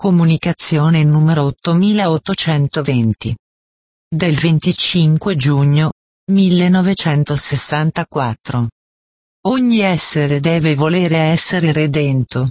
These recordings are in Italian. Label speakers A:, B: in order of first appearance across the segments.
A: Comunicazione numero 8820. Del 25 giugno 1964. Ogni essere deve volere essere redento.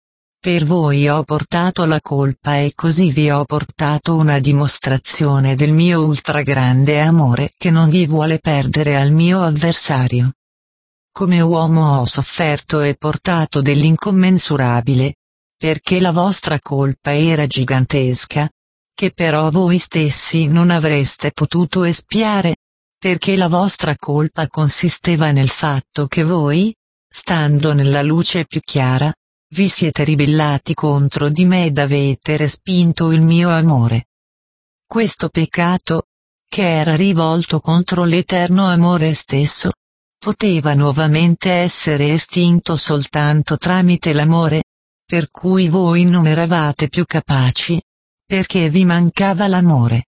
A: Per voi ho portato la colpa e così vi ho portato una dimostrazione del mio ultragrande amore che non vi vuole perdere al mio avversario. Come uomo ho sofferto e portato dell'incommensurabile, perché la vostra colpa era gigantesca, che però voi stessi non avreste potuto espiare, perché la vostra colpa consisteva nel fatto che voi, stando nella luce più chiara, vi siete ribellati contro di me ed avete respinto il mio amore. Questo peccato, che era rivolto contro l'eterno amore stesso, poteva nuovamente essere estinto soltanto tramite l'amore, per cui voi non eravate più capaci, perché vi mancava l'amore.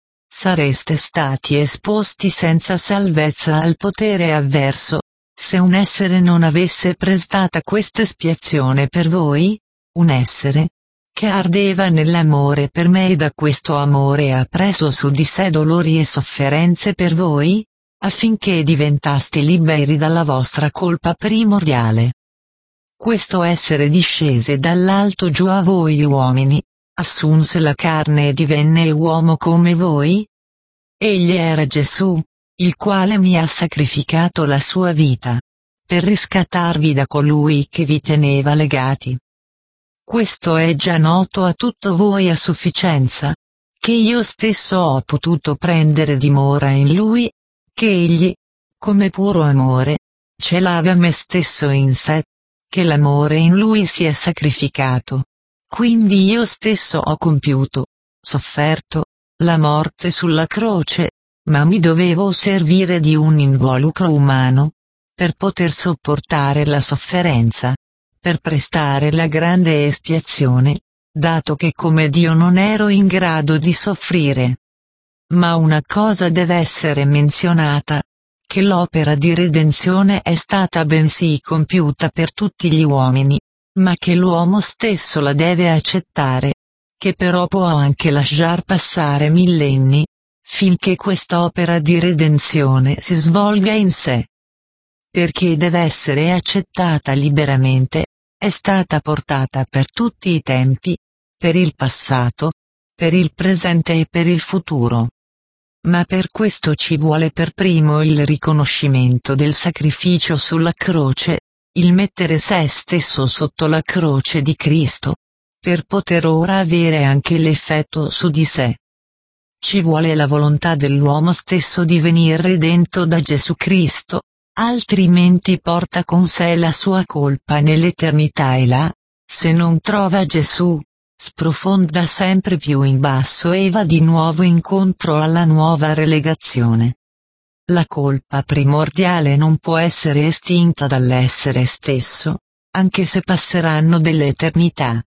A: Sareste stati esposti senza salvezza al potere avverso, se un essere non avesse prestata questa espiazione per voi, un essere che ardeva nell'amore per me e da questo amore ha preso su di sé dolori e sofferenze per voi, affinché diventaste liberi dalla vostra colpa primordiale. Questo essere discese dall'alto giù a voi uomini, assunse la carne e divenne uomo come voi? Egli era Gesù, il quale mi ha sacrificato la sua vita, per riscattarvi da colui che vi teneva legati. Questo è già noto a tutto voi a sufficienza, che io stesso ho potuto prendere dimora in lui, che egli, come puro amore, celava me stesso in sé, che l'amore in lui si è sacrificato. Quindi io stesso ho compiuto, sofferto, la morte sulla croce, ma mi dovevo servire di un involucro umano, per poter sopportare la sofferenza, per prestare la grande espiazione, dato che come Dio non ero in grado di soffrire. Ma una cosa deve essere menzionata, che l'opera di redenzione è stata bensì compiuta per tutti gli uomini, ma che l'uomo stesso la deve accettare, che però può anche lasciar passare millenni, finché questa opera di redenzione si svolga in sé. Perché deve essere accettata liberamente, è stata portata per tutti i tempi, per il passato, per il presente e per il futuro. Ma per questo ci vuole per primo il riconoscimento del sacrificio sulla croce, il mettere sé stesso sotto la croce di Cristo, per poter ora avere anche l'effetto su di sé. Ci vuole la volontà dell'uomo stesso di venir redento da Gesù Cristo, altrimenti porta con sé la sua colpa nell'eternità e là, se non trova Gesù, sprofonda sempre più in basso e va di nuovo incontro alla nuova relegazione. La colpa primordiale non può essere estinta dall'essere stesso, anche se passeranno delle eternità.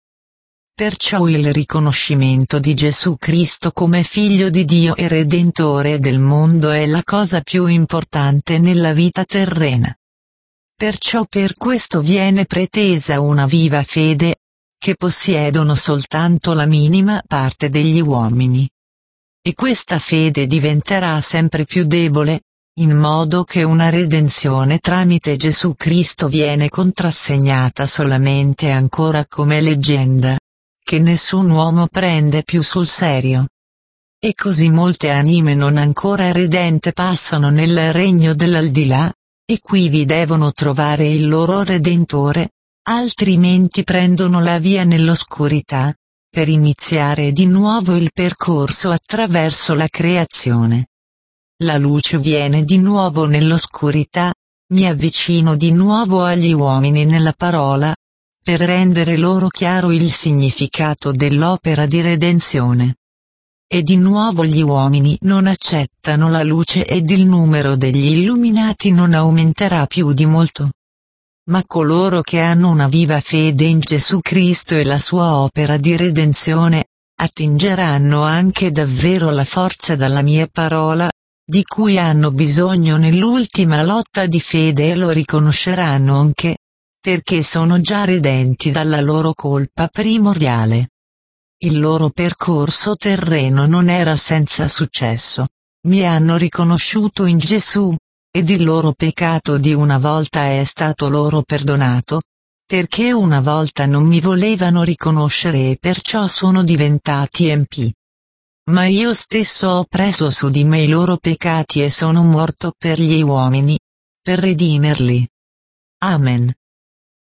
A: Perciò il riconoscimento di Gesù Cristo come Figlio di Dio e Redentore del mondo è la cosa più importante nella vita terrena. Perciò per questo viene pretesa una viva fede, che possiedono soltanto la minima parte degli uomini. E questa fede diventerà sempre più debole, in modo che una redenzione tramite Gesù Cristo viene contrassegnata solamente ancora come leggenda, che nessun uomo prende più sul serio. E così molte anime non ancora redente passano nel regno dell'aldilà, e qui vi devono trovare il loro Redentore, altrimenti prendono la via nell'oscurità, per iniziare di nuovo il percorso attraverso la creazione. La luce viene di nuovo nell'oscurità, mi avvicino di nuovo agli uomini nella parola, per rendere loro chiaro il significato dell'opera di redenzione. E di nuovo gli uomini non accettano la luce ed il numero degli illuminati non aumenterà più di molto. Ma coloro che hanno una viva fede in Gesù Cristo e la sua opera di redenzione, attingeranno anche davvero la forza dalla mia parola, di cui hanno bisogno nell'ultima lotta di fede e lo riconosceranno anche, perché sono già redenti dalla loro colpa primordiale. Il loro percorso terreno non era senza successo. Mi hanno riconosciuto in Gesù, ed il loro peccato di una volta è stato loro perdonato, perché una volta non mi volevano riconoscere e perciò sono diventati empi. Ma io stesso ho preso su di me i loro peccati e sono morto per gli uomini, per redimerli. Amen.